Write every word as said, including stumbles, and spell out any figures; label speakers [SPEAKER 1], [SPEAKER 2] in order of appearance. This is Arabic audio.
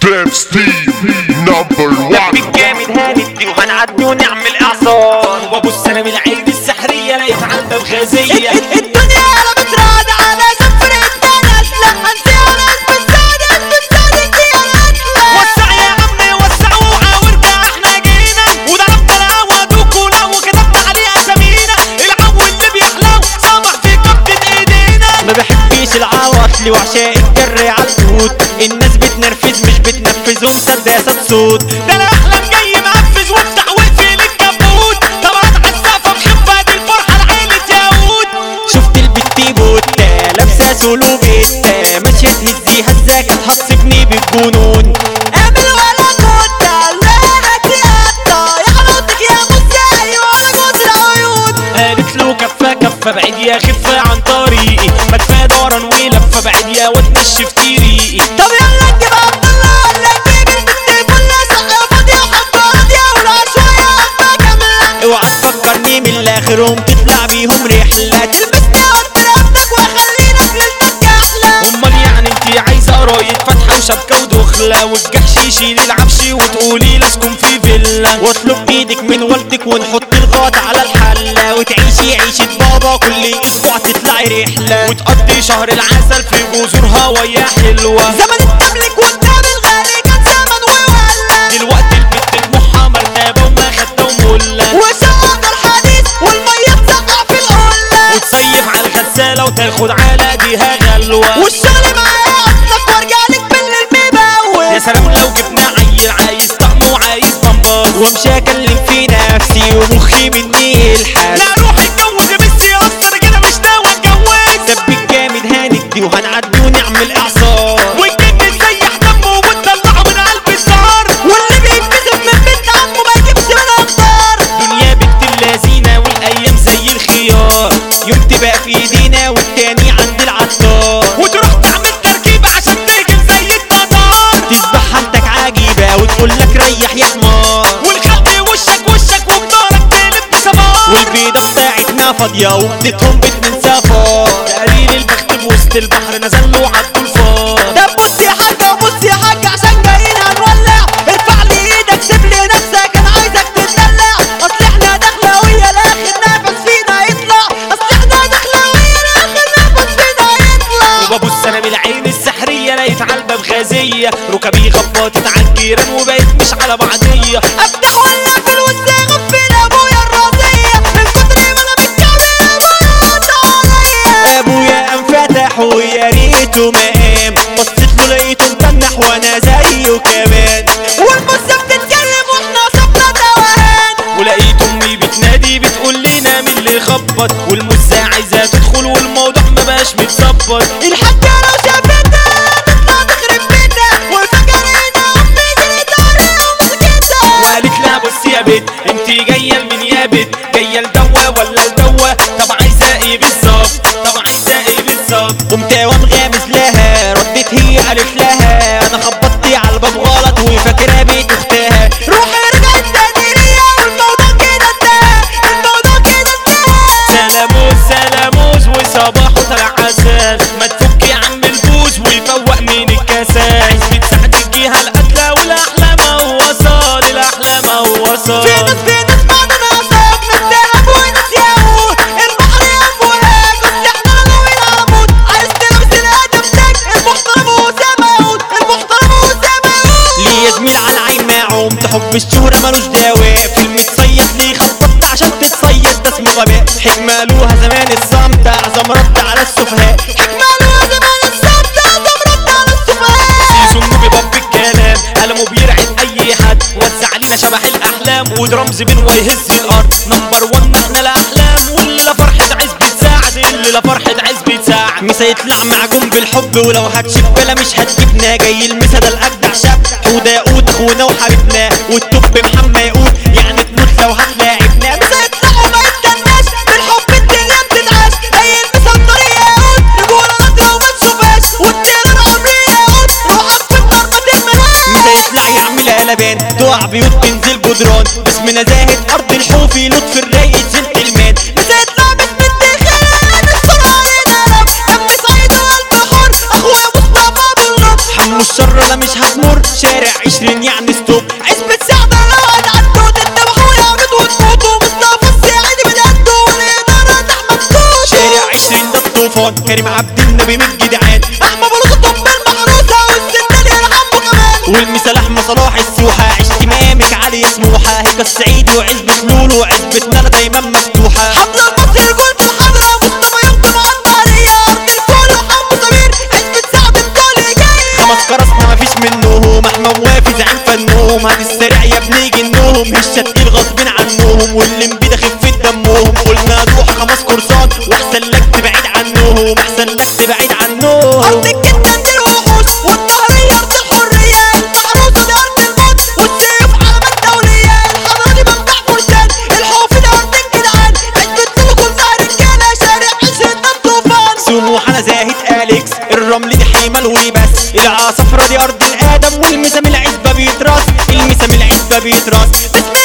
[SPEAKER 1] بيب ستيف نمبر وان.
[SPEAKER 2] بالجامد هندي وهنعدي ونعمل اعصار، وابص انا من العين السحريه لقيت على الباب غازيه.
[SPEAKER 3] الدنيا قلبت رعد على سفرتنا نازله، هنسيها ناس بتساعدك بتساعدك يا نازله.
[SPEAKER 2] وسع يا عمي وسع وقع وارجع احنا جينا، وضربت القهوه دوكولا وكتبت عليه اسامينا. العو اللي بيحلو صبح في كبة ايدينا.
[SPEAKER 4] ما بحبيش العواطلي وعشاق الجري عالقوت، الناس بتنرفز مش بتنفذ ومسدسات صوت.
[SPEAKER 2] ده انا احلم جاي مقفز وافتح واقفل الكبوت، طبعا عالسقفه بخفه دي الفرحه لعيله ياقوت.
[SPEAKER 4] شفت البت بوتا لابسه سولو بيتا ماشيه تهزي هزاك هتصيبني بالجنون.
[SPEAKER 3] اعمل ولا كنت لك يا يا حلاوتك يا مساي ولا جوز العيون.
[SPEAKER 2] قالت له كفه كفه بعيد يا خفه عن طريقي، ما كفايه دوران ولفه بعيد يا وتنشف ريقي.
[SPEAKER 3] طب يلا نجيب عبد الله ولا نجيب البت كلها سقه فاضيه وحبه راضيه ولا شويه حبه كامله.
[SPEAKER 4] اوعى تفكرني من الاخر وتطلع بيهم رحله،
[SPEAKER 3] تلبسني وانت رقبتك واخلينا في ليلتك احلى.
[SPEAKER 2] امال يعني انتي عايزه قرايه فاتحه وشبكه ودخله، والجحش يشيل العفش وتقولي لاسكن في فيلا.
[SPEAKER 4] واطلب ايدك من والدك ونحط الغاط على الحله، وتعيشي عيشه بابا كل اسبوع تطلعي رحله،
[SPEAKER 2] وتقضي شهر العسل في جزر هوايا حلوه.
[SPEAKER 3] زمن التملك والدم الغالي كان زمن وولع،
[SPEAKER 2] دلوقتي البت طموحها مرتبه وما خدته ومله،
[SPEAKER 3] وشغل الحديث والميه تسقع في القله،
[SPEAKER 2] وتصيف على الغساله وتاخد على ايديها غلوه.
[SPEAKER 3] والشغل معايا اصلك وارجع لك بالليل مبوق.
[SPEAKER 2] يا سلام لو جبنا عيل عايز طقم وعايز بمبار،
[SPEAKER 4] ومش هكلم في نفسي ومخي مني الحال.
[SPEAKER 2] لا روح اتجوز يا بس يا اصلا كده مش ناوي اتجوز.
[SPEAKER 4] دب الجامد هندي وهنعدي ونعمل اعصار،
[SPEAKER 2] والجن تسيح دمه وتطلعه من قلب الزهر،
[SPEAKER 3] واللي بيتكسف من بنت عمه ما يجيبش منها اخبار.
[SPEAKER 2] دنيا بنت اللذينه والايام زي الخيار،
[SPEAKER 4] يوم تبقى في ايدينا والتاني عند العطار،
[SPEAKER 2] وتروح تعمل تركيب عشان تهجم زي التتار.
[SPEAKER 4] تصبح حالتك عجيبه وتقول لك ريح يا حمار،
[SPEAKER 2] والخلق وشك وشك وبدارك تقلب بسمار،
[SPEAKER 4] والبيضه بتاعتنا فاضيه وبنتهم بيت من سفار.
[SPEAKER 2] تقليل البخت بوسط البحر نزل له عدوا الفار.
[SPEAKER 3] طب بص يا حاجه بص يا حاجه عشان جايين هنولع، ارفع لي ايدك سيب لي نفسك انا عايزك تتدلع. اصل احنا داخله ويا الاخر نفس فينا يطلع، اصل احنا داخله ويا الاخر نفس فينا يطلع.
[SPEAKER 2] وببص انا من العين السحريه لقيت على الباب غازيه، ركبي خبطت على الجيران وبقيت مش على بعضيه.
[SPEAKER 3] افتح ولا في الوسط غفل ابويا الرازيه، من كتر ما انا بتكلم ابويا قطع عليا.
[SPEAKER 4] ابويا قام فتح ويا ريته ما قام، بصيت له لقيته متنح وانا زيه كمان،
[SPEAKER 3] والمصه بتتكلم واحنا صبنا توهان.
[SPEAKER 2] ولقيت امي بتنادي بتقول لنا مين اللي خبط، والمزه عايزه تدخل والموضوع ما بقاش متظبط.
[SPEAKER 3] الحاجه لو شافتنا تطلع تخرب بيتنا، وفجرنا امي جريت عليها ومسكتها.
[SPEAKER 2] وقالت لها بصي يا بت انتي جايه لمين يا بت، جايه لدوه ولا لدوه، طب عايزه ايه بالظبط، طب عايزه ايه بالظبط.
[SPEAKER 4] قمت وانغامز لها ردت هي قالت لها انا خبطت على الباب غلط وفاكرها بيت اختها.
[SPEAKER 3] روحي رجعت تاني ليا والموضوع كده انتهى، الموضوع كده انتهى.
[SPEAKER 2] سلاموس سلاموس وصباحه طلع عسل، ما تفك يا عم البوز ويفوق من الكسل. عزبة سعد الجهه القتله والاحلام وصل، الاحلام وصل.
[SPEAKER 3] في ناس في ناس بعدنا عصاك متهم وناس ياقوت، البحر ينبوهاك اصل احنا ناويين عمود. عايز تلبس الادب تاج المحترم وسامعود، المحترم وسامعود.
[SPEAKER 4] ليه يا زميل على العين معوم تحب الشهرة ملوش دواء، في المتصيد ليه خططت عشان تتصيد ده اسمه غباء. حكمة لوها زمان الصمت اعظم رد على السفهاء،
[SPEAKER 3] حكمة لوها زمان الصمت اعظم رد على السفهاء.
[SPEAKER 2] سيزون بيبب الكلام قلمه بيرعب اي حد، وزع علينا شبح الاحلام ودرامز بين ويهز الارض. نمبر ون احنا الاحلام، واللي لا فرحه عزبة سعد اللي لا فرحه عزبة سعد.
[SPEAKER 4] مسا يطلع معجون بالحب ولو هتشيك بلا مش هتجيبنا، جاي المسا ده الاجدع شاب حوده ياقوت اخونا وحبيبنا، والتوب محمد ياقوت يعني تموت لو هتلاعبنا.
[SPEAKER 3] مسا يطلعوا ما يتكناش بالحب الدنيا بتتعاش، هي المسا الطريق ياقوت رجوله نادرة وما تشوفهاش، والتيران عمري ياقوت روحك في النار ما تهملهاش.
[SPEAKER 4] مسا يطلع يعمل قلبان تقع بيوت تنزل جدران، باسمنا زاهد ارض الحوفي لطف الرايق جنتلمان.
[SPEAKER 3] مسا يطلع باسم الدخان الصنع علينا رب، دم صعيد وقلب حر اخويا مصطفى بالرب.
[SPEAKER 4] حمو الشر مش هتمر، شارع عشرين يعني ستوب.
[SPEAKER 3] عزبة سعد الرواد عدوا تتبعوا يا عبد وتموتوا، مصطفى السعيد بجدوا والإدارة أحمد توتو.
[SPEAKER 4] شارع عشرين ده الطوفان، كريم عبد النبي من الجدعان،
[SPEAKER 3] أحمد بلوطة طب المحروسة والسندال يرحموا كمان.
[SPEAKER 4] والمثال احمد صلاح السوحة، عشت مامك علي سموحة، هيك السعيد وعزبة لولو عزبتنا دايما مفتوحة.
[SPEAKER 3] حفلة المصري الجول في الحضرة، مصطفى يخدم عالطرية، أرض الفول وحمو سمير، عزبة سعد الكل جاي.
[SPEAKER 4] خمس كراسنا مفيش منهم، احمد وافي زعيم فنهم، هادي السريع يا ابني جنهم، هشة تقيل غصبين عنهم، واللي مبيدة خفة دمهم. قلنا روح خمس كورسات واحسن لك تبعد عنهم، احسن لك تبعد عنهم.
[SPEAKER 3] أرض الجدة دي الوحوش والطهرية أرض الحرية، المحروسة دي أرض الموت والسيوف علامات دولية، الحضارة دي مفتاح فرسان، الحوف دي أرض الجدعان، عزبة لولو كلها رجالة، شارع عشرين ده الطوفان.
[SPEAKER 4] سموحنا زاهد أليكس، الرمل دي حمل ولباس، العصفرة دي أرض الآدم، والمسام العزبة بيتراس، المسام العزبة بيتراس.